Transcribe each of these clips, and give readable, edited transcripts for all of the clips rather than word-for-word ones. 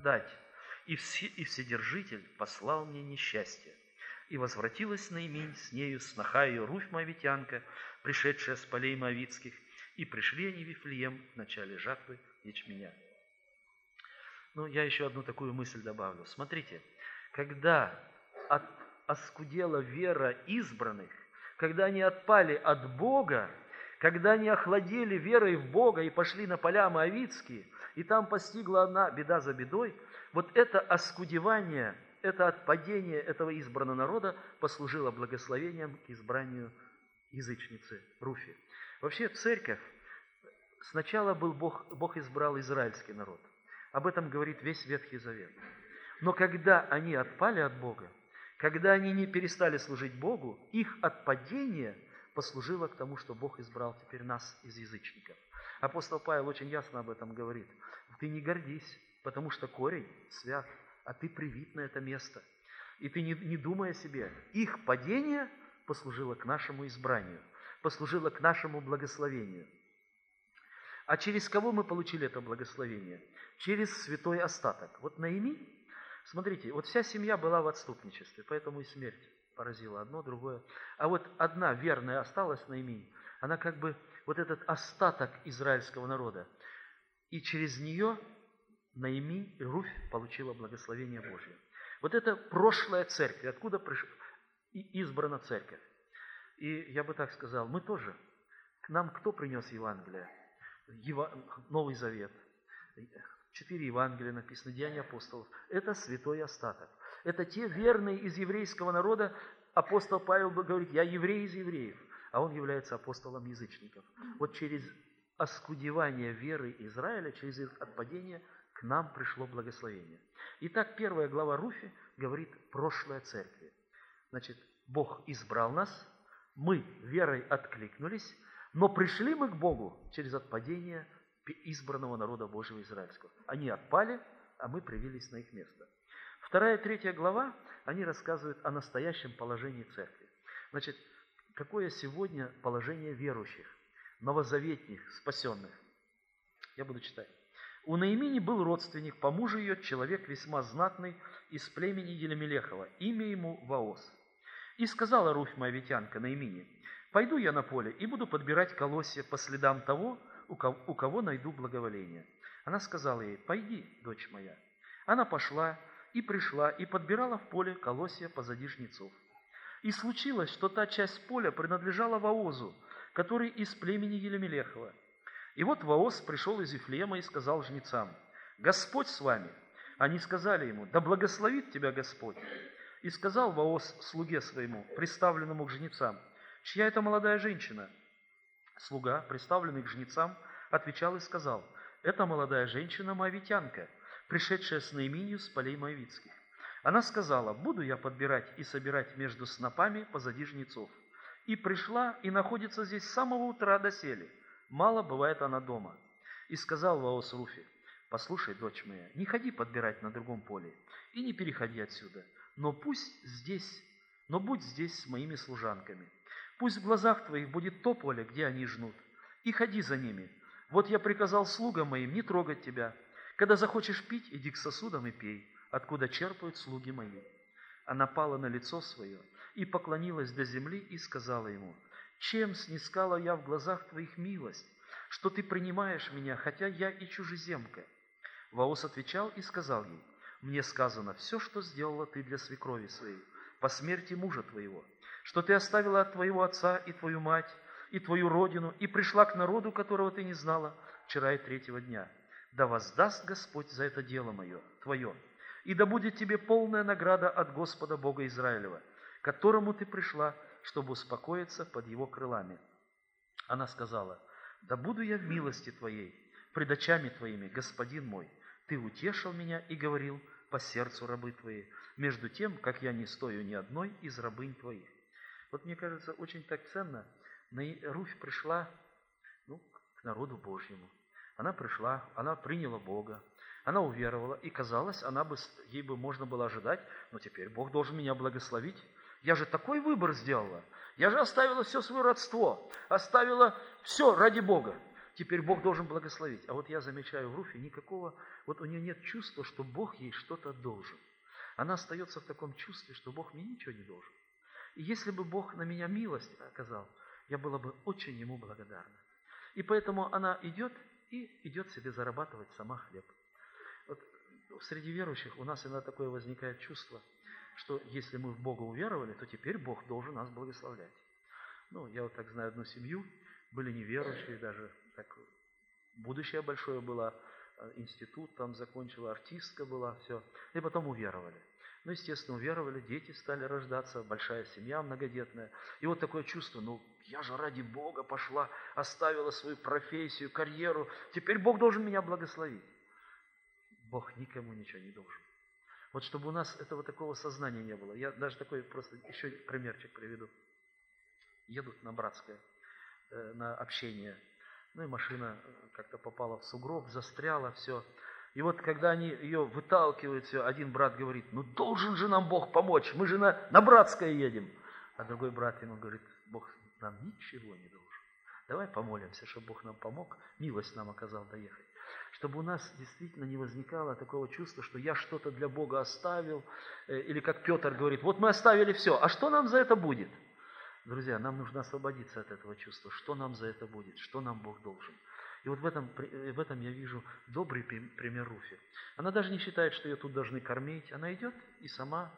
дать, и Вседержитель послал мне несчастье. И возвратилась Наиминь с нею, сноха ее Руфь моавитянка, пришедшая с полей моавитских, и пришли они в Вифлеем в начале жатвы ячменя». Ну, я еще одну такую мысль добавлю. Смотрите, когда оскудела вера избранных, когда они отпали от Бога, когда они охладели верой в Бога и пошли на поля моавитские, и там постигла одна беда за бедой, вот это оскудевание, это отпадение этого избранного народа послужило благословением к избранию язычницы Руфи. Вообще церковь, сначала был Бог избрал израильский народ. Об этом говорит весь Ветхий Завет. Но когда они отпали от Бога, когда они не перестали служить Богу, их отпадение послужило к тому, что Бог избрал теперь нас из язычников. Апостол Павел очень ясно об этом говорит. Ты не гордись, потому что корень свят, а ты привит на это место. И ты не думай о себе. Их падение послужило к нашему избранию, послужило к нашему благословению. А через кого мы получили это благословение? Через святой остаток. Вот Наиминь, смотрите, вот вся семья была в отступничестве, поэтому и смерть поразила одно, другое. А вот одна верная осталась, Наиминь, она как бы вот этот остаток израильского народа. И через нее Наиминь, Руфь получила благословение Божье. Вот это прошлая церковь, откуда избрана церковь. И я бы так сказал, мы тоже. К нам кто принес Евангелие? Новый Завет. 4 Евангелия написано, Деяния апостолов. Это святой остаток. Это те верные из еврейского народа. Апостол Павел говорит, я еврей из евреев, а он является апостолом язычников. Вот через оскудевание веры Израиля, через их отпадение к нам пришло благословение. Итак, 1 глава Руфи говорит прошлое церкви. Значит, Бог избрал нас, мы верой откликнулись, но пришли мы к Богу через отпадение избранного народа Божьего израильского. Они отпали, а мы привились на их место. 2 и 3 глава, они рассказывают о настоящем положении церкви. Значит, какое сегодня положение верующих, новозаветних, спасенных? Я буду читать. У Наимини был родственник, по мужу ее, человек весьма знатный из племени Елемелехова, имя ему Воос. И сказала Руфь моавитянка Наимини, пойду я на поле и буду подбирать колосья по следам того, у кого найду благоволение. Она сказала ей, пойди, дочь моя. Она пошла и пришла, и подбирала в поле колосья позади жнецов. И случилось, что та часть поля принадлежала Воозу, который из племени Елемелехова. И вот Воос пришел из Вифлеема и сказал жнецам, Господь с вами. Они сказали ему, да благословит тебя Господь. И сказал Воос слуге своему, приставленному к жнецам, чья это молодая женщина? Слуга, приставленный к жнецам, отвечал и сказал, это молодая женщина моавитянка, пришедшая с Наиминью с полей моавитских. Она сказала, буду я подбирать и собирать между снопами позади жнецов. И пришла, и находится здесь с самого утра доселе. Мало бывает она дома. И сказал Воос Руфи, послушай, дочь моя, не ходи подбирать на другом поле, и не переходи отсюда, но будь здесь с моими служанками. Пусть в глазах твоих будет то поле, где они жнут, и ходи за ними. Вот я приказал слугам моим не трогать тебя. Когда захочешь пить, иди к сосудам и пей, откуда черпают слуги мои. Она пала на лицо свое и поклонилась до земли и сказала ему, чем снискала я в глазах твоих милость, что ты принимаешь меня, хотя я и чужеземка? Воос отвечал и сказал ей, мне сказано все, что сделала ты для свекрови своей, по смерти мужа твоего, что ты оставила от твоего отца и твою мать, и твою родину, и пришла к народу, которого ты не знала, вчера и 3-го дня. Да воздаст Господь за это дело мое, твое, и да будет тебе полная награда от Господа Бога Израилева, к которому ты пришла, чтобы успокоиться под его крылами. Она сказала, да буду я в милости твоей, пред очами твоими, господин мой, ты утешил меня и говорил по сердцу рабы твои, между тем, как я не стою ни одной из рабынь твоих. Вот мне кажется, очень так ценно, Руфь пришла к народу Божьему. Она пришла, она приняла Бога, она уверовала, и казалось, ей бы можно было ожидать, но теперь Бог должен меня благословить. Я же такой выбор сделала, я же оставила все свое родство, оставила все ради Бога. теперь Бог должен благословить. А вот я замечаю в Руфе никакого, вот у нее нет чувства, что Бог ей что-то должен. Она остается в таком чувстве, что Бог мне ничего не должен. И если бы Бог на меня милость оказал, я была бы очень Ему благодарна. И поэтому она идет себе зарабатывать сама хлеб. Вот среди верующих у нас иногда такое возникает чувство, что если мы в Бога уверовали, то теперь Бог должен нас благословлять. Я вот так знаю одну семью, были неверующие, даже так будущее большое было, институт там закончила, артистка была, все, и потом уверовали. Естественно, уверовали, дети стали рождаться, большая семья многодетная. И вот такое чувство, я же ради Бога пошла, оставила свою профессию, карьеру, теперь Бог должен меня благословить. Бог никому ничего не должен. Вот чтобы у нас этого такого сознания не было. Я даже такой просто еще примерчик приведу. Едут на Братское, на общение. И машина как-то попала в сугроб, застряла, все. И вот когда они ее выталкивают, все, один брат говорит, должен же нам Бог помочь, мы же на Братское едем. А другой брат ему говорит, Бог нам ничего не должен. Давай помолимся, чтобы Бог нам помог, милость нам оказал доехать. Чтобы у нас действительно не возникало такого чувства, что я что-то для Бога оставил, или как Петр говорит, вот мы оставили все, а что нам за это будет? Друзья, нам нужно освободиться от этого чувства, что нам за это будет, что нам Бог должен. И вот в этом я вижу добрый пример Руфи. Она даже не считает, что ее тут должны кормить. Она идет и сама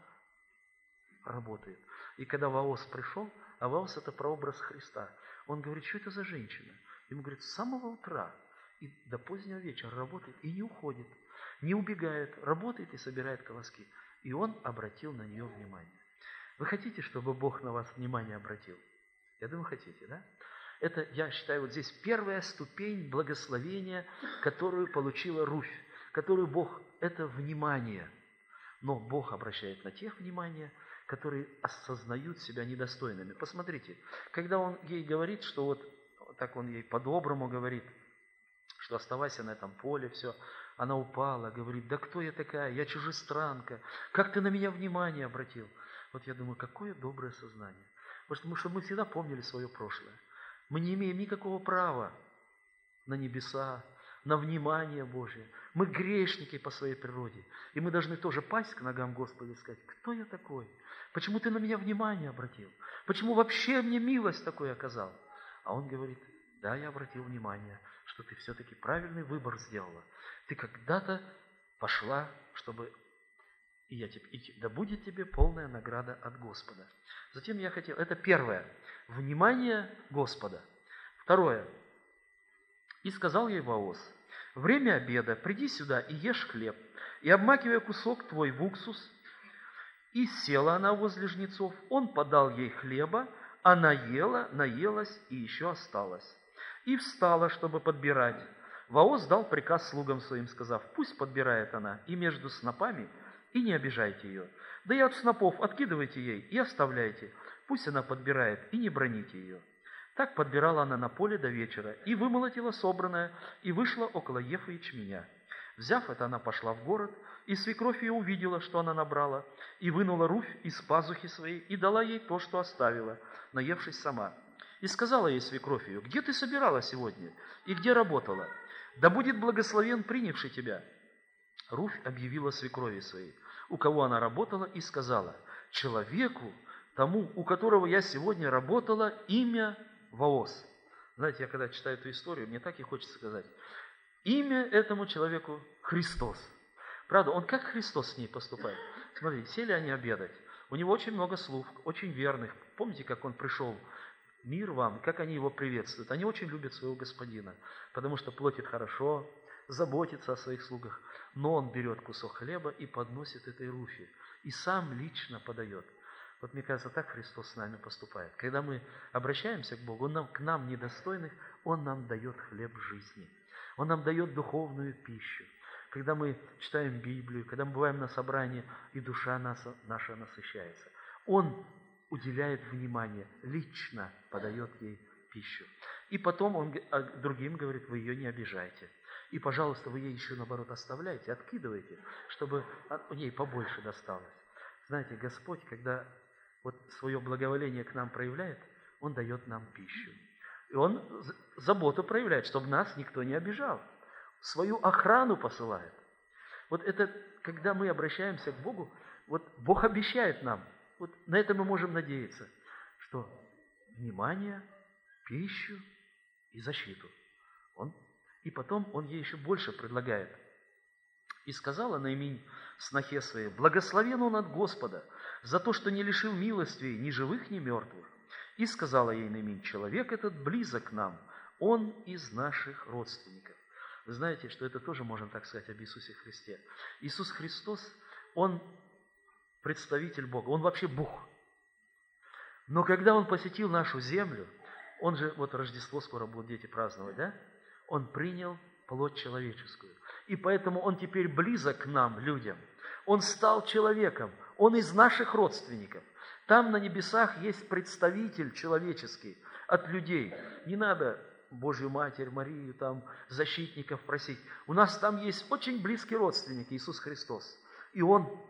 работает. И когда Ваос пришел, а Ваос это прообраз Христа, он говорит, что это за женщина? Ему говорит, с самого утра и до позднего вечера работает и не уходит, не убегает, работает и собирает колоски. И он обратил на нее внимание. Вы хотите, чтобы Бог на вас внимание обратил? Я думаю, хотите, да? Это, я считаю, вот здесь первая ступень благословения, которую получила Руфь, которую Бог, это внимание. Но Бог обращает на тех внимание, которые осознают себя недостойными. Посмотрите, когда Он ей говорит, что вот так Он ей по-доброму говорит, что оставайся на этом поле, все, она упала, говорит, да кто я такая, я чужестранка, как ты на меня внимание обратил? Вот я думаю, какое доброе сознание. Потому что мы всегда помнили свое прошлое. Мы не имеем никакого права на небеса, на внимание Божие. Мы грешники по своей природе. И мы должны тоже пасть к ногам Господа и сказать, кто я такой? Почему ты на меня внимание обратил? Почему вообще мне милость такой оказал? А он говорит, да, я обратил внимание, что ты все-таки правильный выбор сделала. Ты когда-то пошла, чтобы... И да будет тебе полная награда от Господа. Затем я хотел, это первое, внимание Господа. Второе, и сказал ей Ваос, время обеда, приди сюда и ешь хлеб, и обмакивая кусок твой в уксус. И села она возле жнецов, он подал ей хлеба, она ела, наелась и еще осталась. И встала, чтобы подбирать. Ваос дал приказ слугам своим, сказав, пусть подбирает она и между снопами, и не обижайте ее. Да и от снопов откидывайте ей и оставляйте. Пусть она подбирает, и не броните ее. Так подбирала она на поле до вечера, и вымолотила собранное, и вышла около ефы ячменя. Взяв это, она пошла в город, и свекровь ее увидела, что она набрала, и вынула Руфь из пазухи своей, и дала ей то, что оставила, наевшись сама. И сказала ей свекровь ее, где ты собирала сегодня, и где работала? Да будет благословен принявший тебя. Руфь объявила свекрови своей, у кого она работала, и сказала, человеку, тому, у которого я сегодня работала, имя Ваос. Знаете, я когда читаю эту историю, мне так и хочется сказать, имя этому человеку Христос. Правда, он как Христос с ней поступает. Смотрите, сели они обедать, у него очень много слуг, очень верных. Помните, как он пришел? Мир вам, как они его приветствуют. Они очень любят своего господина, потому что платит хорошо, заботится о своих слугах. Но он берет кусок хлеба и подносит этой Руфи. И сам лично подает. Вот мне кажется, так Христос с нами поступает. Когда мы обращаемся к Богу, Он к нам недостойных, Он нам дает хлеб жизни. Он нам дает духовную пищу. Когда мы читаем Библию, когда мы бываем на собрании, и душа наша насыщается. Он уделяет внимание, лично подает ей пищу. И потом он другим говорит, вы ее не обижайте. И, пожалуйста, вы ей еще, наоборот, оставляйте, откидывайте, чтобы у ней побольше досталось. Знаете, Господь, когда вот свое благоволение к нам проявляет, Он дает нам пищу. И он заботу проявляет, чтобы нас никто не обижал. Свою охрану посылает. Вот это, когда мы обращаемся к Богу, вот Бог обещает нам, вот на это мы можем надеяться, что внимание, пищу и защиту. И потом он ей еще больше предлагает. «И сказала Наимень снохе своей: благословен он от Господа за то, что не лишил милости ни живых, ни мертвых. И сказала ей Наимень: человек этот близок к нам, он из наших родственников». Вы знаете, что это тоже можно так сказать об Иисусе Христе. Иисус Христос, Он представитель Бога, Он вообще Бог. Но когда Он посетил нашу землю, Он же, вот Рождество скоро будут дети праздновать, да? Он принял плоть человеческую. И поэтому Он теперь близок к нам, людям. Он стал человеком, Он из наших родственников. Там на небесах есть представитель человеческий от людей. Не надо Божью Матерь, Марию, там, защитников просить. У нас там есть очень близкий родственник, Иисус Христос. И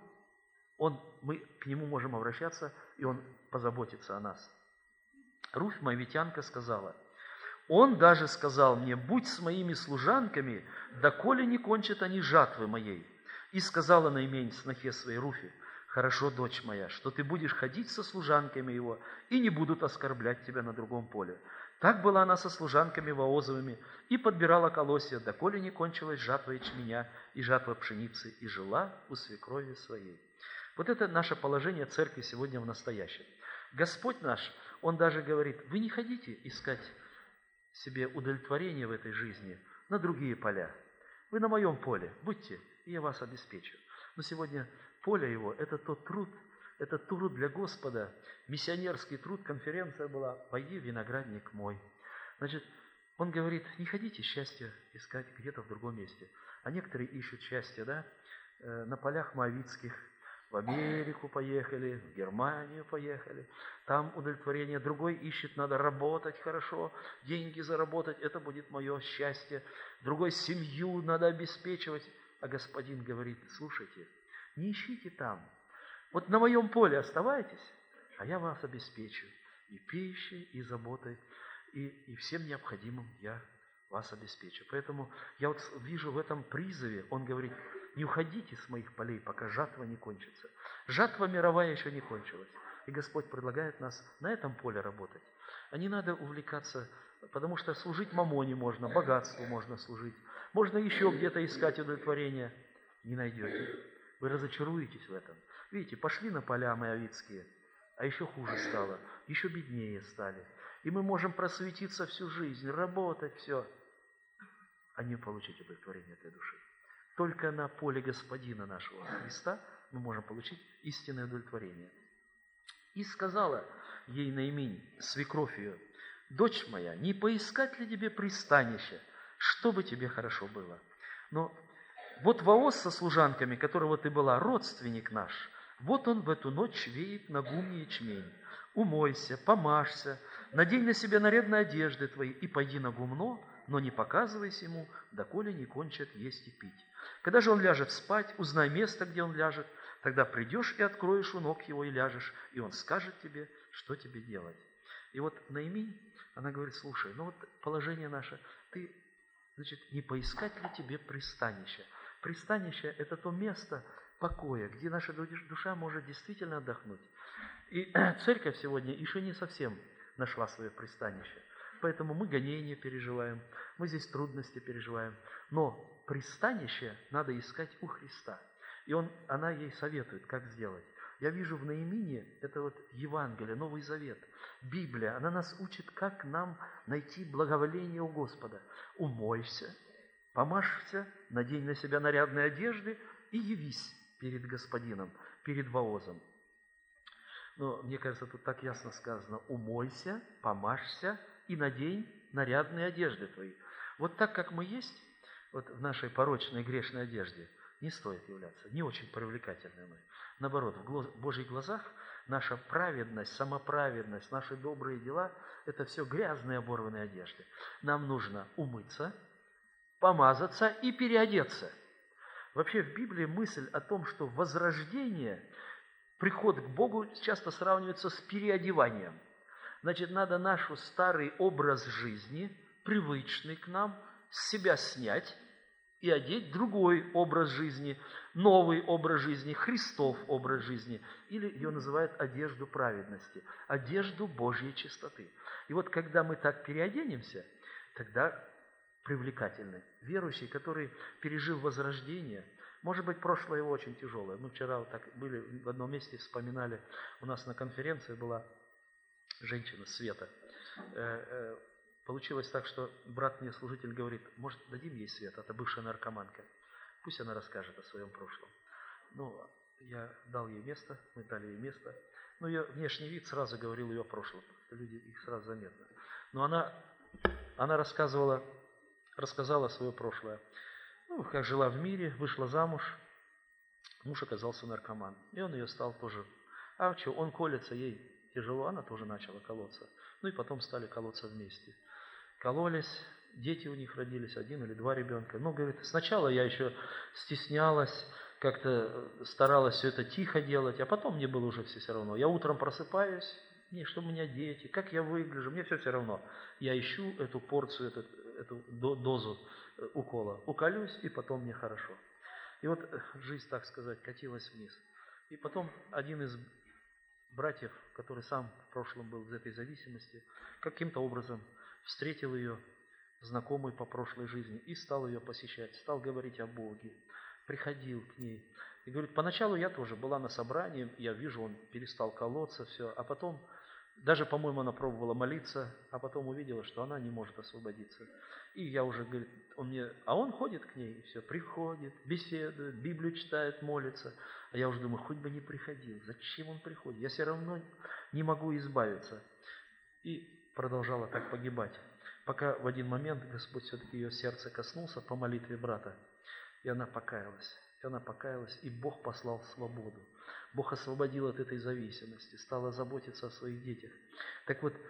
мы к Нему можем обращаться, и Он позаботится о нас. Руфь Моавитянка сказала: «Он даже сказал мне: будь с моими служанками, доколе не кончат они жатвы моей». И сказала Наимень снохе своей Руфи: «Хорошо, дочь моя, что ты будешь ходить со служанками его, и не будут оскорблять тебя на другом поле». Так была она со служанками Воозовыми и подбирала колосья, доколе не кончилась жатва ячменя и жатва пшеницы, и жила у свекрови своей. Вот это наше положение церкви сегодня в настоящем. Господь наш, Он даже говорит: вы не ходите искать себе удовлетворение в этой жизни на другие поля. Вы на моем поле будьте, и я вас обеспечу. Но сегодня поле его – это тот труд, это труд для Господа, миссионерский труд, конференция была «Пойди в виноградник мой». Значит, он говорит: не ходите счастья искать где-то в другом месте. А некоторые ищут счастье, да, на полях моавитских, в Америку поехали, в Германию поехали, там удовлетворение. Другой ищет: надо работать хорошо, деньги заработать, это будет мое счастье. Другой: семью надо обеспечивать. А Господин говорит: слушайте, не ищите там. Вот на моем поле оставайтесь, а я вас обеспечу и пищей, и заботой, и всем необходимым я вас обеспечу. Поэтому я вот вижу в этом призыве, он говорит: не уходите с моих полей, пока жатва не кончится. Жатва мировая еще не кончилась. И Господь предлагает нас на этом поле работать. А не надо увлекаться, потому что служить мамоне можно, богатству можно служить. Можно еще где-то искать удовлетворение. Не найдете. Вы разочаруетесь в этом. Видите, пошли на поля моавитские, а еще хуже стало, еще беднее стали. И мы можем просветиться всю жизнь, работать, все, а не получить удовлетворение этой души. Только на поле Господина нашего Христа мы можем получить истинное удовлетворение. И сказала ей Наимень, свекровь ее: дочь моя, не поискать ли тебе пристанища, чтобы тебе хорошо было? Но вот Вооз со служанками, которого ты была, родственник наш, вот он в эту ночь веет на гумне ячмень. Умойся, помажься, надень на себя нарядные одежды твои и пойди на гумно, но не показывайся ему, доколе не кончат есть и пить. Когда же он ляжет спать, узнай место, где он ляжет, тогда придешь и откроешь у ног его и ляжешь, и он скажет тебе, что тебе делать. И вот Наимень, она говорит: слушай, ну вот положение наше, ты, значит, не поискать ли тебе пристанища? Пристанище – это то место покоя, где наша душа может действительно отдохнуть. И церковь сегодня еще не совсем нашла свое пристанище. Поэтому мы гонения переживаем, мы здесь трудности переживаем. Но пристанище надо искать у Христа. И она ей советует, как сделать. Я вижу в Наимине, это вот Евангелие, Новый Завет, Библия, она нас учит, как нам найти благоволение у Господа. Умойся, помажься, надень на себя нарядные одежды и явись перед Господином, перед Воозом. Но мне кажется, тут так ясно сказано: умойся, помажься и надень нарядные одежды твои. Вот так, как мы есть, вот в нашей порочной грешной одежде, не стоит являться, не очень привлекательны мы. Наоборот, в Божьих глазах наша праведность, самоправедность, наши добрые дела – это все грязные оборванные одежды. Нам нужно умыться, помазаться и переодеться. Вообще в Библии мысль о том, что возрождение, приход к Богу часто сравнивается с переодеванием. Значит, надо наш старый образ жизни, привычный к нам, с себя снять и одеть другой образ жизни, новый образ жизни, Христов образ жизни. Или ее называют одежду праведности, одежду Божьей чистоты. И вот когда мы так переоденемся, тогда привлекательны. Верующий, который пережил возрождение, может быть, прошлое его очень тяжелое. Мы вчера вот так были в одном месте, вспоминали, у нас на конференции была женщина, Света. Получилось так, что брат мне, служитель, говорит, может, дадим ей свет, это бывшая наркоманка. Пусть она расскажет о своем прошлом. Ну, я дал ей место, мы дали ей место. Ну, ее внешний вид сразу говорил ее о прошлом. Люди, их сразу заметно. Но она рассказала свое прошлое. Ну, как жила в мире, вышла замуж, муж оказался наркоман. И он ее стал тоже. А что, он колется, ей тяжело, она тоже начала колоться. Ну и потом стали колоться вместе. Кололись, дети у них родились, 1 или 2 ребенка. Ну, говорит, сначала я еще стеснялась, как-то старалась все это тихо делать, а потом мне было уже все равно. Я утром просыпаюсь, что у меня дети, как я выгляжу, мне все равно. Я ищу эту порцию, эту дозу укола. Уколюсь, и потом мне хорошо. И вот жизнь, так сказать, катилась вниз. И потом один из братьев, который сам в прошлом был в этой зависимости, каким-то образом встретил ее, знакомый по прошлой жизни, и стал ее посещать, стал говорить о Боге, приходил к ней. И говорит, поначалу я тоже была на собрании, я вижу, он перестал колоться, все, а потом, даже, по-моему, она пробовала молиться, а потом увидела, что она не может освободиться. И я уже, говорит, он ходит к ней, и все, приходит, беседует, Библию читает, молится. А я уже думаю, хоть бы не приходил, зачем он приходит? Я все равно не могу избавиться. И продолжала так погибать, пока в один момент Господь все-таки ее сердце коснулся по молитве брата, и она покаялась, и Бог послал свободу. Бог освободил от этой зависимости, стала заботиться о своих детях. Так вот,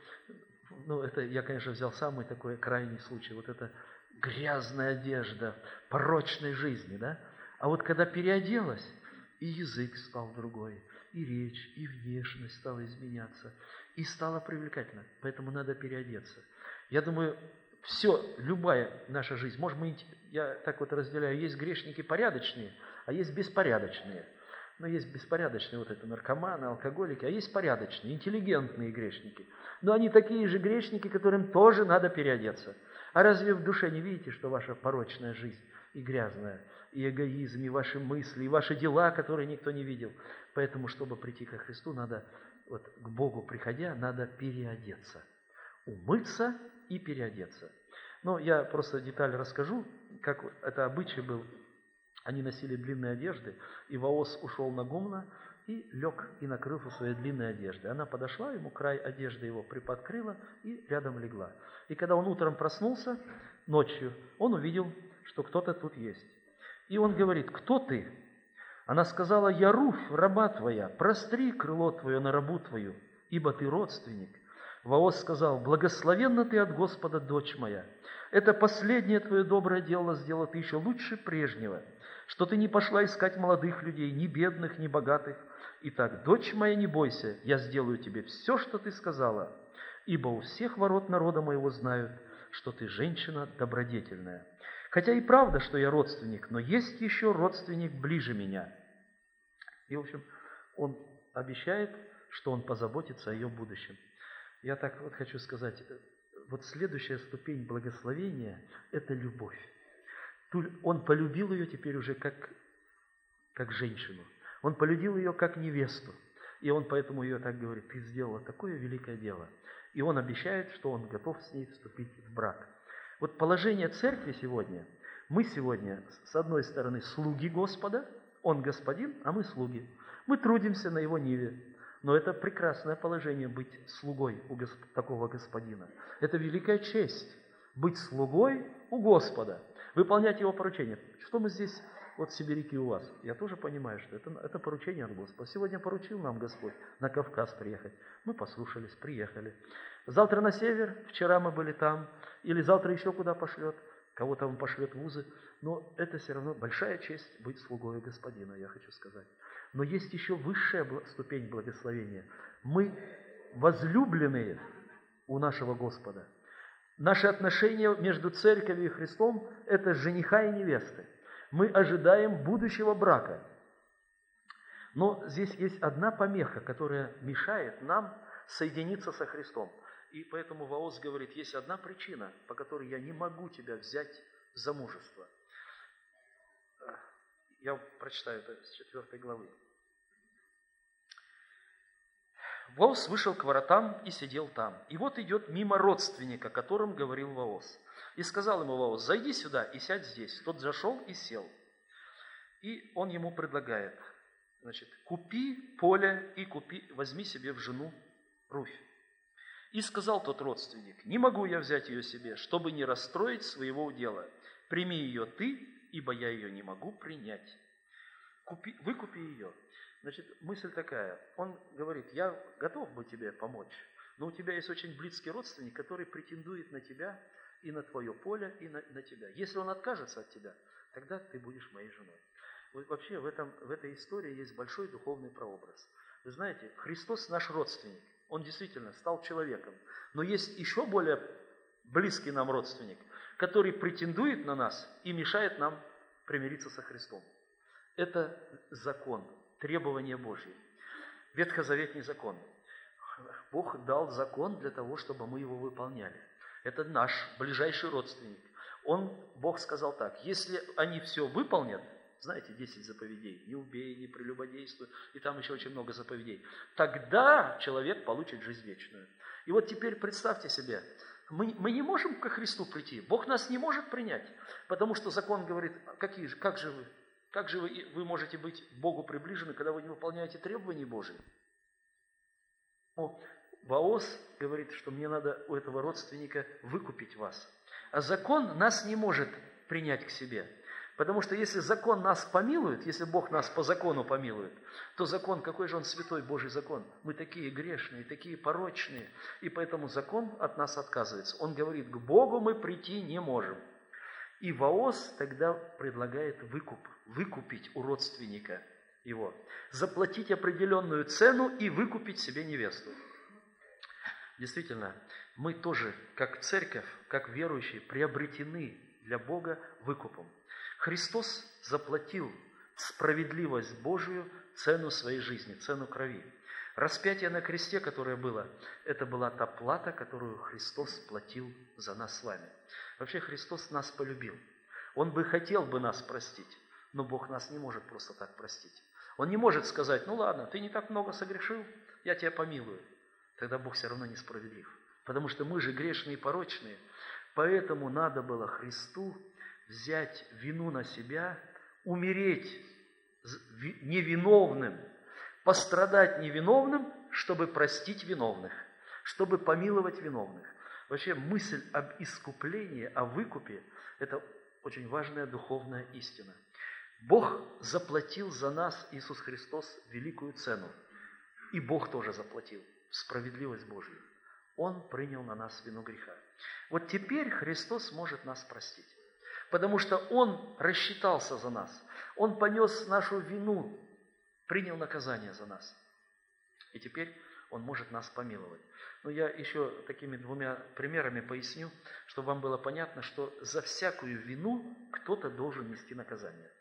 это я, конечно, взял самый такой крайний случай, вот эта грязная одежда порочной жизни, да? А вот когда переоделась, и язык стал другой, и речь, и внешность стала изменяться, и стала привлекательна. Поэтому надо переодеться. Я думаю, все, любая наша жизнь, я так вот разделяю, есть грешники порядочные, а есть беспорядочные. Но есть беспорядочные, вот это наркоманы, алкоголики, а есть порядочные, интеллигентные грешники. Но они такие же грешники, которым тоже надо переодеться. А разве в душе не видите, что ваша порочная жизнь и грязная, и эгоизм, и ваши мысли, и ваши дела, которые никто не видел? Поэтому, чтобы прийти ко Христу, надо, вот к Богу приходя, надо переодеться. Умыться и переодеться. Но я просто деталь расскажу, как это обычай был. Они носили длинные одежды, и Воос ушел на гумно и лег и накрыл своей длинной одежды. Она подошла, ему край одежды его приподкрыла и рядом легла. И когда он утром проснулся, ночью, он увидел, что кто-то тут есть. И он говорит, кто ты? Она сказала, я Руфь, раба твоя, простри крыло твое на рабу твою, ибо ты родственник. Воос сказал, благословенна ты от Господа, дочь моя. Это последнее твое доброе дело сделало ты еще лучше прежнего, что ты не пошла искать молодых людей, ни бедных, ни богатых. Итак, дочь моя, не бойся, я сделаю тебе все, что ты сказала, ибо у всех ворот народа моего знают, что ты женщина добродетельная. Хотя и правда, что я родственник, но есть еще родственник ближе меня. И, в общем, он обещает, что он позаботится о ее будущем. Я так вот хочу сказать, вот следующая ступень благословения – это любовь. Он полюбил ее теперь уже как женщину. Он полюбил ее как невесту. И он поэтому ее так говорит, ты сделала такое великое дело. И он обещает, что он готов с ней вступить в брак. Вот положение церкви сегодня, мы сегодня, с одной стороны, слуги Господа, Он господин, а мы слуги. Мы трудимся на Его ниве. Но это прекрасное положение быть слугой у такого господина. Это великая честь быть слугой у Господа, выполнять Его поручения. Что мы здесь, вот сибиряки у вас, я тоже понимаю, что это поручение от Господа. Сегодня поручил нам Господь на Кавказ приехать. Мы послушались, приехали. Завтра на север, вчера мы были там, или завтра еще куда пошлет, кого-то Он пошлет в вузы. Но это все равно большая честь быть слугой Господина, я хочу сказать. Но есть еще высшая ступень благословения. Мы возлюбленные у нашего Господа. Наши отношения между церковью и Христом – это жениха и невесты. Мы ожидаем будущего брака. Но здесь есть одна помеха, которая мешает нам соединиться со Христом. И поэтому Ваос говорит, есть одна причина, по которой я не могу тебя взять в замужество. Я прочитаю это с 4 главы. Ваос вышел к воротам и сидел там. И вот идет мимо родственника, о котором говорил Ваос. И сказал ему Ваос, зайди сюда и сядь здесь. Тот зашел и сел. И он ему предлагает, купи поле и возьми себе в жену Руфь. И сказал тот родственник, не могу я взять ее себе, чтобы не расстроить своего удела. Прими ее ты, ибо я ее не могу принять. Выкупи ее. Мысль такая, он говорит, я готов бы тебе помочь, но у тебя есть очень близкий родственник, который претендует на тебя и на твое поле, и на тебя. Если он откажется от тебя, тогда ты будешь моей женой. Вообще в этой истории есть большой духовный прообраз. Вы знаете, Христос наш родственник. Он действительно стал человеком. Но есть еще более близкий нам родственник, который претендует на нас и мешает нам примириться со Христом. Это закон, требование Божье. Ветхозаветный закон. Бог дал закон для того, чтобы мы его выполняли. Это наш ближайший родственник. Бог сказал так, если они все выполнят, знаете, 10 заповедей, не убей, не прелюбодействуй, и там еще очень много заповедей, тогда человек получит жизнь вечную. И вот теперь представьте себе, мы не можем ко Христу прийти, Бог нас не может принять, потому что закон говорит, как же вы можете быть Богу приближены, когда вы не выполняете требования Божьи? Ваос говорит, что мне надо у этого родственника выкупить вас. А закон нас не может принять к себе. Потому что если закон нас помилует, если Бог нас по закону помилует, то закон, какой же он святой Божий закон? Мы такие грешные, такие порочные, и поэтому закон от нас отказывается. Он говорит, к Богу мы прийти не можем. И Ваос тогда предлагает выкупить у родственника его, заплатить определенную цену и выкупить себе невесту. Действительно, мы тоже, как церковь, как верующие, приобретены для Бога выкупом. Христос заплатил справедливость Божию, цену своей жизни, цену крови. Распятие на кресте, которое было, это была та плата, которую Христос платил за нас с вами. Вообще Христос нас полюбил. Он бы хотел бы нас простить, но Бог нас не может просто так простить. Он не может сказать, ну ладно, ты не так много согрешил, я тебя помилую. Тогда Бог все равно несправедлив. Потому что мы же грешные и порочные. Поэтому надо было Христу взять вину на себя, умереть невиновным, пострадать невиновным, чтобы простить виновных, чтобы помиловать виновных. Вообще мысль об искуплении, о выкупе – это очень важная духовная истина. Бог заплатил за нас, Иисус Христос, великую цену. И Бог тоже заплатил справедливость Божью. Он принял на нас вину греха. Вот теперь Христос может нас простить. Потому что Он рассчитался за нас. Он понес нашу вину, принял наказание за нас. И теперь Он может нас помиловать. Но я еще такими 2 примерами поясню, чтобы вам было понятно, что за всякую вину кто-то должен нести наказание.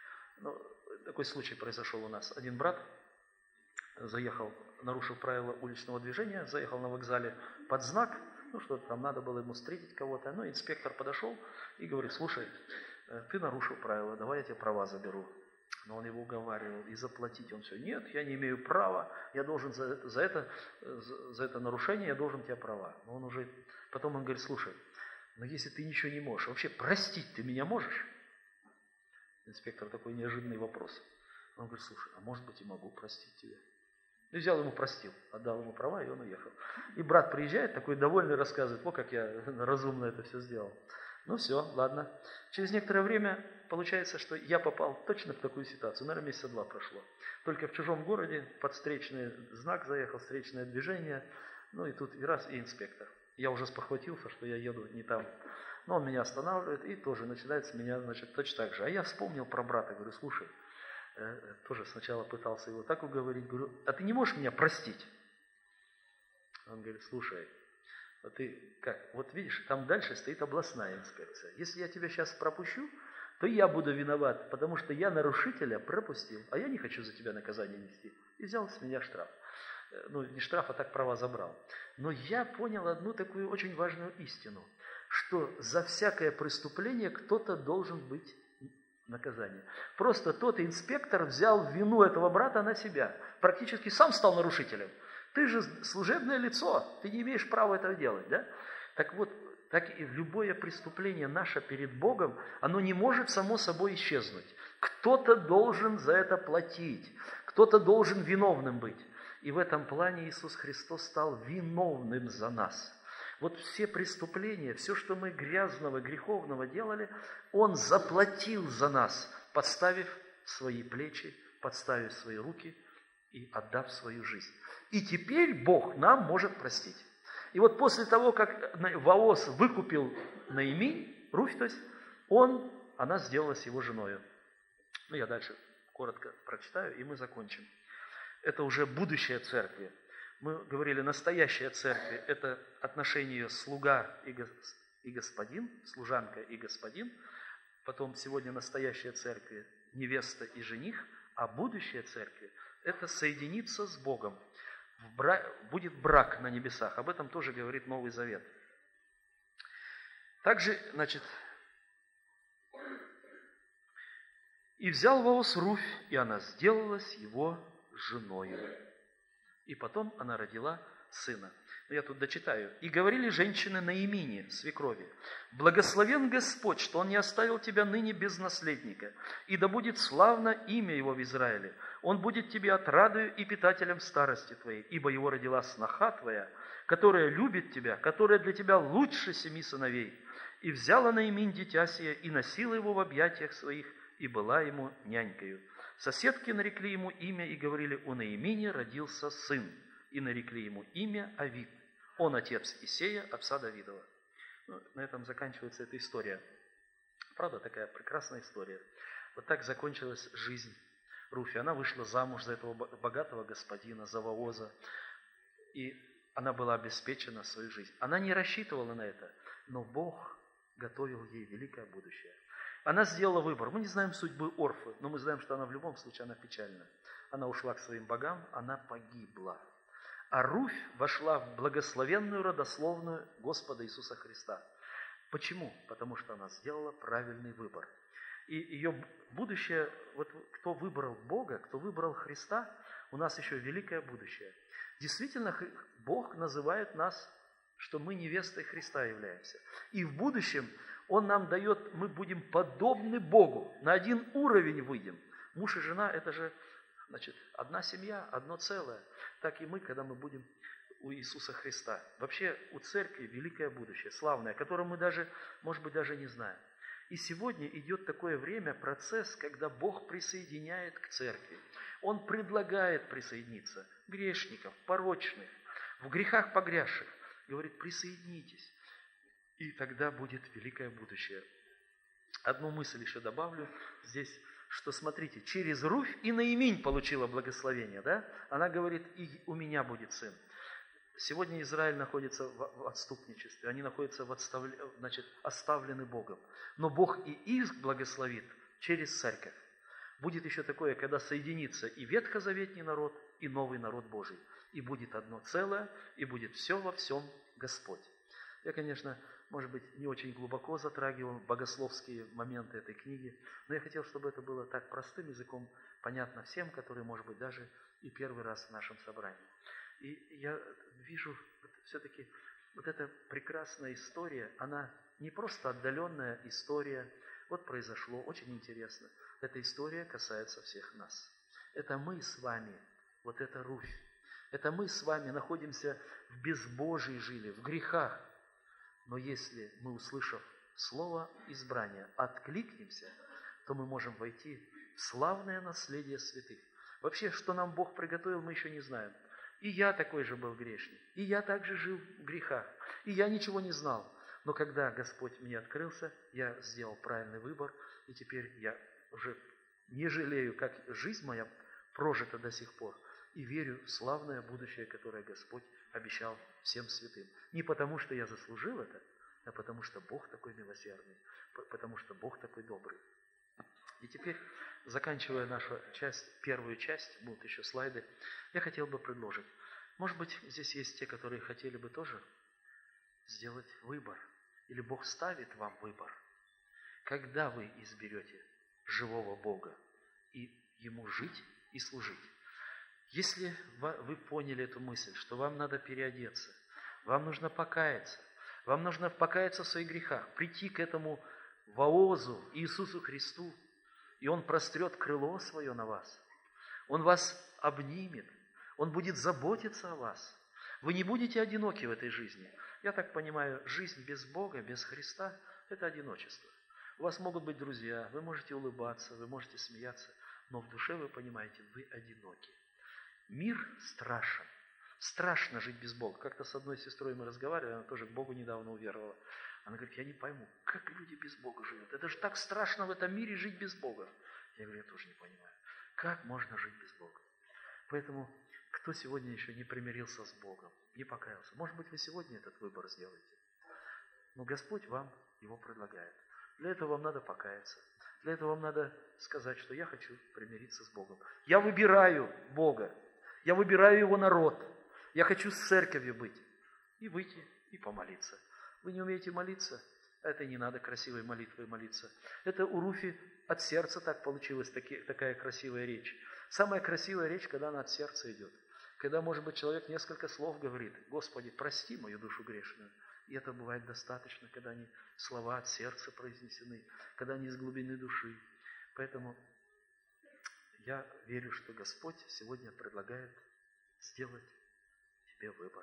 Такой случай произошел у нас. Один брат заехал, нарушив правила уличного движения, заехал на вокзале под знак, что-то там надо было ему встретить кого-то. Инспектор подошел и говорит, слушай, ты нарушил правила, давай я тебе права заберу. Но он его уговаривал и заплатить. Он все, нет, я не имею права, я должен за это нарушение, я должен тебе права. Но потом он говорит, слушай, но если ты ничего не можешь, вообще простить ты меня можешь? Инспектор такой неожиданный вопрос. Он говорит, слушай, а может быть и могу простить тебя. И взял ему, простил, отдал ему права, и он уехал. И брат приезжает, такой довольный, рассказывает, как я разумно это все сделал. Все, ладно. Через некоторое время получается, что я попал точно в такую ситуацию. Наверное, месяца 2 прошло. Только в чужом городе, под встречный знак заехал, встречное движение. И тут и раз, и инспектор. Я уже спохватился, что я еду не там. Но он меня останавливает, и тоже начинает с меня, точно так же. А я вспомнил про брата, говорю, слушай, тоже сначала пытался его так уговорить, говорю, а ты не можешь меня простить? Он говорит, слушай, Вот ты как? Вот видишь, там дальше стоит областная инспекция. Если я тебя сейчас пропущу, то я буду виноват, потому что я нарушителя пропустил, а я не хочу за тебя наказание нести. И взял с меня штраф. Ну, не штраф, а так права забрал. Но я понял одну такую очень важную истину, что за всякое преступление кто-то должен быть наказание. Просто тот инспектор взял вину этого брата на себя, практически сам стал нарушителем. Ты же служебное лицо, ты не имеешь права этого делать, да? Так вот, так и любое преступление наше перед Богом, оно не может само собой исчезнуть. Кто-то должен за это платить, кто-то должен виновным быть. И в этом плане Иисус Христос стал виновным за нас. Вот все преступления, все, что мы грязного, греховного делали, Он заплатил за нас, подставив свои плечи, подставив свои руки и отдав свою жизнь. И теперь Бог нам может простить. И вот после того, как Воос выкупил Наиминь, Руфь, то есть, она сделалась его женою. Ну, я дальше коротко прочитаю, и мы закончим. Это уже будущее церкви. Мы говорили, настоящая церковь – это отношение слуга и господин, служанка и господин. Потом сегодня настоящая церковь – невеста и жених. А будущая церковь – это соединиться с Богом. Будет брак на небесах. Об этом тоже говорит Новый Завет. Также, значит, «И взял Воос Руфь, и она сделалась его женою». И потом она родила сына. Я тут дочитаю. «И говорили женщины Наимине, свекрови, благословен Господь, что Он не оставил тебя ныне без наследника, и да будет славно имя Его в Израиле. Он будет тебе отрадою и питателем старости твоей, ибо Его родила сноха твоя, которая любит тебя, которая для тебя лучше 7 сыновей. И взяла Наиминь дитя сие, и носила его в объятиях своих, и была ему нянькою. Соседки нарекли ему имя и говорили, у Наимине родился сын, и нарекли ему имя Авид. Он отец Исея, отца Давидова». Ну, на этом заканчивается эта история. Правда, такая прекрасная история. Вот так закончилась жизнь Руфи. Она вышла замуж за этого богатого господина, за Вооза, и она была обеспечена свою жизнь. Она не рассчитывала на это, но Бог готовил ей великое будущее. Она сделала выбор. Мы не знаем судьбы Орфы, но мы знаем, что она в любом случае, она печальна. Она ушла к своим богам, она погибла. А Руфь вошла в благословенную родословную Господа Иисуса Христа. Почему? Потому что она сделала правильный выбор. И ее будущее, вот кто выбрал Бога, кто выбрал Христа, у нас еще великое будущее. Действительно, Бог называет нас, что мы невестой Христа являемся. И в будущем Он нам дает, мы будем подобны Богу, на один уровень выйдем. Муж и жена – это же, значит, одна семья, одно целое. Так и мы, когда мы будем у Иисуса Христа. Вообще у церкви великое будущее, славное, которое мы даже, может быть, даже не знаем. И сегодня идет такое время, процесс, когда Бог присоединяет к церкви. Он предлагает присоединиться грешников, порочных, в грехах погрязших. Говорит, присоединитесь, и тогда будет великое будущее. Одну мысль еще добавлю здесь, что смотрите, через Руфь и Наиминь получила благословение, да? Она говорит, и у меня будет сын. Сегодня Израиль находится в отступничестве, они находятся оставлены Богом. Но Бог и их благословит через церковь. Будет еще такое, когда соединится и ветхозаветний народ, и новый народ Божий. И будет одно целое, и будет все во всем Господь. Я, конечно, может быть, не очень глубоко затрагивал богословские моменты этой книги, но я хотел, чтобы это было так простым языком понятно всем, которые, может быть, даже и первый раз в нашем собрании. И я вижу все-таки вот эта прекрасная история, она не просто отдаленная история. Вот произошло, очень интересно. Эта история касается всех нас. Это мы с вами, вот это Руфь. Это мы с вами находимся в безбожии жили, в грехах. Но если мы, услышав слово избрания, откликнемся, то мы можем войти в славное наследие святых. Вообще, что нам Бог приготовил, мы еще не знаем. И я такой же был грешник, и я также жил в грехах, и я ничего не знал. Но когда Господь мне открылся, я сделал правильный выбор, и теперь я уже не жалею, как жизнь моя прожита до сих пор. и верю в славное будущее, которое Господь обещал всем святым. Не потому, что я заслужил это, а потому, что Бог такой милосердный, потому что Бог такой добрый. И теперь, заканчивая нашу первую часть, будут еще слайды, я хотел бы предложить. Может быть, здесь есть те, которые хотели бы тоже сделать выбор. Или Бог ставит вам выбор. Когда вы изберете живого Бога и Ему жить и служить. Если вы поняли эту мысль, что вам надо переодеться, вам нужно покаяться, вам нужно покаяться в своих грехах, прийти к этому Воозу, Иисусу Христу, и Он прострет крыло свое на вас, Он вас обнимет, Он будет заботиться о вас. Вы не будете одиноки в этой жизни. Я так понимаю, жизнь без Бога, без Христа – это одиночество. У вас могут быть друзья, вы можете улыбаться, вы можете смеяться, но в душе вы понимаете, вы одиноки. Мир страшен. Страшно жить без Бога. Как-то с одной сестрой мы разговаривали, она тоже к Богу недавно уверовала. Она говорит, я не пойму, как люди без Бога живут? Это же так страшно в этом мире жить без Бога. Я говорю, я тоже не понимаю. Как можно жить без Бога? Поэтому, кто сегодня еще не примирился с Богом, не покаялся, может быть, вы сегодня этот выбор сделаете. Но Господь вам его предлагает. Для этого вам надо покаяться. Для этого вам надо сказать, что я хочу примириться с Богом. Я выбираю Бога. Я выбираю Его народ. Я хочу с церковью быть. И выйти, и помолиться. Вы не умеете молиться? Это не надо красивой молитвой молиться. Это у Руфи от сердца так получилась такая красивая речь. Самая красивая речь, когда она от сердца идет. Когда, может быть, человек несколько слов говорит, Господи, прости мою душу грешную. И это бывает достаточно, когда они слова от сердца произнесены, когда они из глубины души. Поэтому я верю, что Господь сегодня предлагает сделать тебе выбор.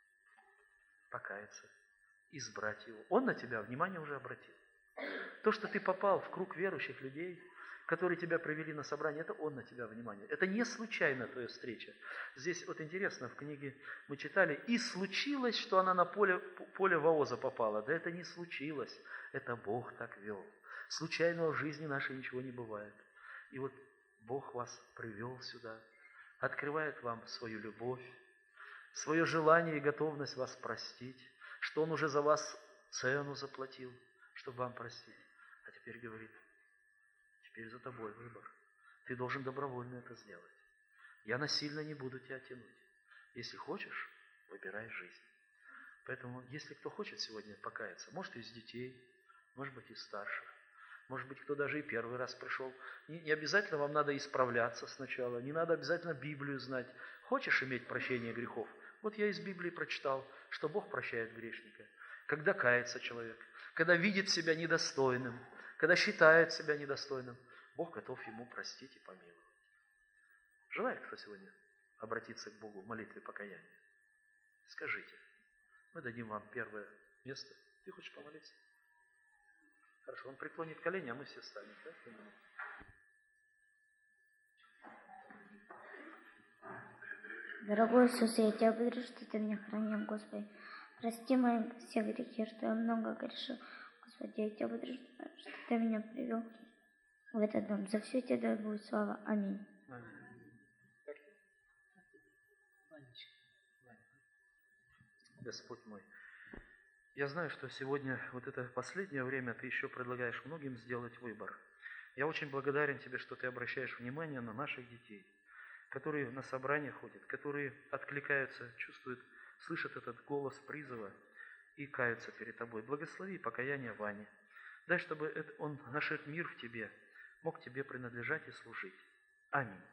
Покаяться, избрать Его. Он на тебя внимание уже обратил. То, что ты попал в круг верующих людей, которые тебя привели на собрание, это Он на тебя внимание. Это не случайно твоя встреча. Здесь вот интересно, в книге мы читали, и случилось, что она на поле Вооза попала. Да это не случилось, это Бог так вел. Случайного в жизни нашей ничего не бывает. И вот Бог вас привел сюда, открывает вам свою любовь, свое желание и готовность вас простить, что Он уже за вас цену заплатил, чтобы вам простить. А теперь говорит, теперь за тобой выбор. Ты должен добровольно это сделать. Я насильно не буду тебя тянуть. Если хочешь, выбирай жизнь. Поэтому, если кто хочет сегодня покаяться, может, из детей, может быть, из старших, может быть, кто даже и первый раз пришел, не обязательно вам надо исправляться сначала, не надо обязательно Библию знать. Хочешь иметь прощение грехов? Вот я из Библии прочитал, что Бог прощает грешника. Когда кается человек, когда видит себя недостойным, когда считает себя недостойным, Бог готов ему простить и помиловать. Желает кто сегодня обратиться к Богу в молитве покаяния? Скажите. Мы дадим вам первое место. Ты хочешь помолиться? Хорошо, он преклонит колени, а мы все встанем. Да? Дорогой Иисус, я Тебя благодарю, что Ты меня хранил, Господи. Прости мои все грехи, что я много грешил. Господи, я Тебя благодарю, что Ты меня привел в этот дом. За все Тебе дай будет слава. Аминь. Господь мой, я знаю, что сегодня, вот это последнее время, Ты еще предлагаешь многим сделать выбор. Я очень благодарен Тебе, что Ты обращаешь внимание на наших детей, которые на собрания ходят, которые откликаются, чувствуют, слышат этот голос призыва и каются перед Тобой. Благослови покаяние Вани. Дай, чтобы он нашел мир в Тебе, мог Тебе принадлежать и служить. Аминь.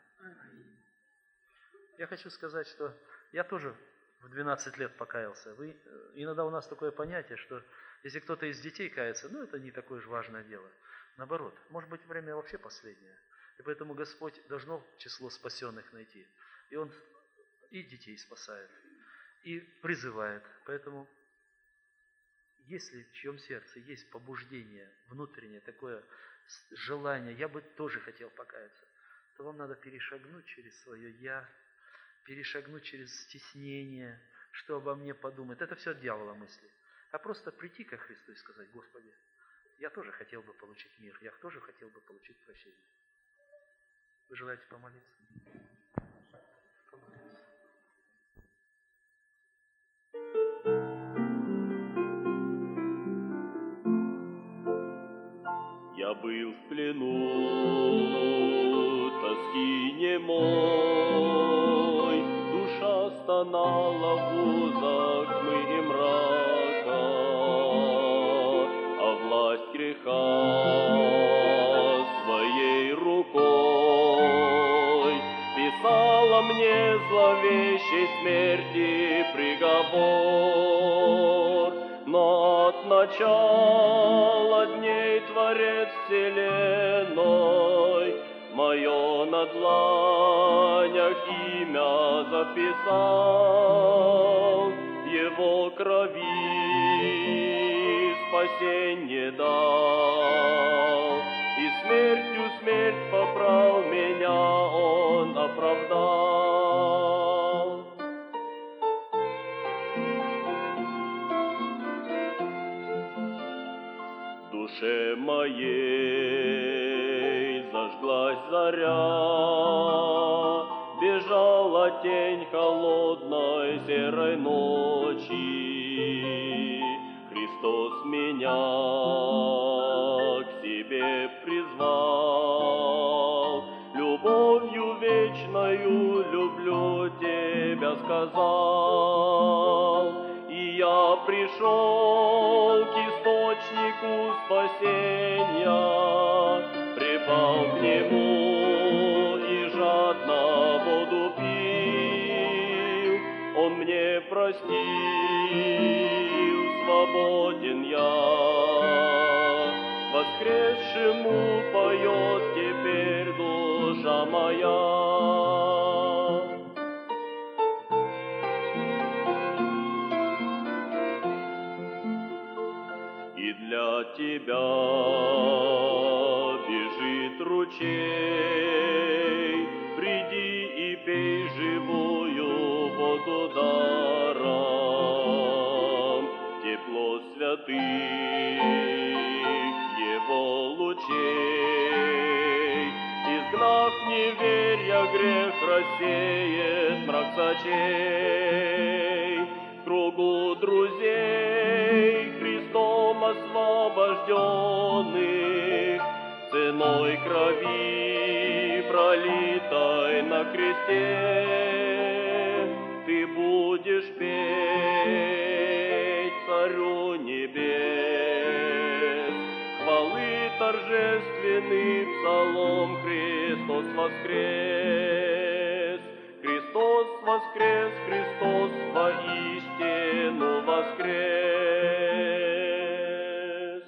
Я хочу сказать, что я тоже в 12 лет покаялся. Иногда у нас такое понятие, что если кто-то из детей кается, это не такое же важное дело. Наоборот, может быть, время вообще последнее. И поэтому Господь должно число спасенных найти. И Он и детей спасает, и призывает. Поэтому, если в чьем сердце есть побуждение внутреннее, такое желание, я бы тоже хотел покаяться, то вам надо перешагнуть через свое «я», перешагнуть через стеснение, что обо мне подумают. Это все от дьявола мысли. А просто прийти ко Христу и сказать: Господи, я тоже хотел бы получить мир, я тоже хотел бы получить прощение. Вы желаете помолиться? был в плену тоски немой, душа стонала в узах тьмы и мрака, а власть греха своей рукой писала мне зловещей смерти приговор. Но от начала дней Творец вселенной мое на дланях имя записал, его крови спасенье дал, и смертью смерть поправ меня он оправдал. В душе моей зажглась заря, бежала тень холодной серой ночи. Христос меня к себе призвал, любовью вечною люблю тебя сказал. И я пришел к источнику спасения, припал к нему и жадно воду пил. Он мне простил, свободен я, воскресшему поет теперь душа моя. И для тебя бежит ручей, приди и пей живую воду даром, тепло святых его лучей. Изгнав неверия, грех рассеет мрак сочей. В кругу друзей Христом освобожденных, ценой крови, пролитой на кресте, ты будешь петь Царю небес. Хвалы торжественный псалом: Христос воскрес! Христос воскрес! Христос воистину воскрес!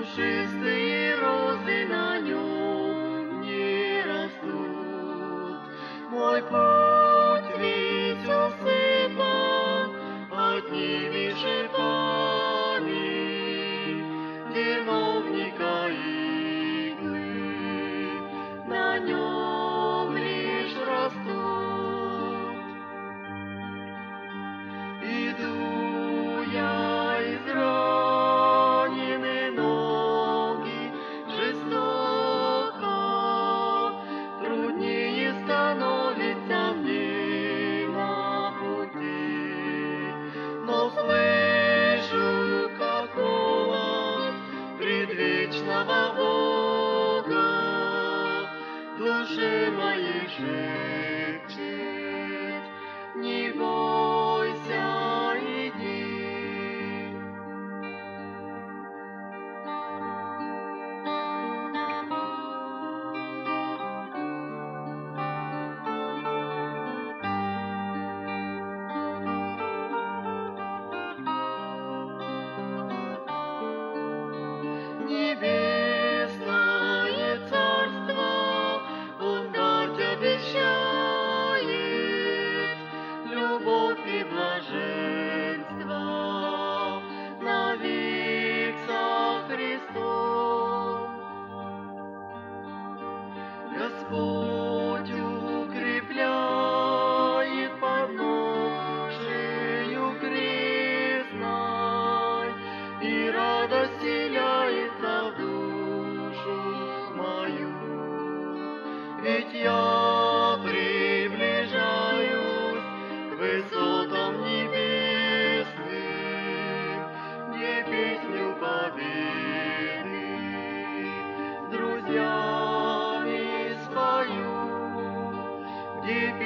Душистые розы на нем не растут. Мой путь весь усыпан одними шипами терновника иглы, на нем лишь растут. Иду я изранены ноги жестоко, труднее становится мне на пути, но слышу, как голос предвечного Бога душе моей шепчет: не бойся, иди. Небесное царство Он дать обещает, любовь и блаженство навек со Христом. Господь укрепляет подношею крестной, и радость вселяется в душу мою. Ведь я приближаюсь к высотам небесным, где песню победы с друзьями спою, где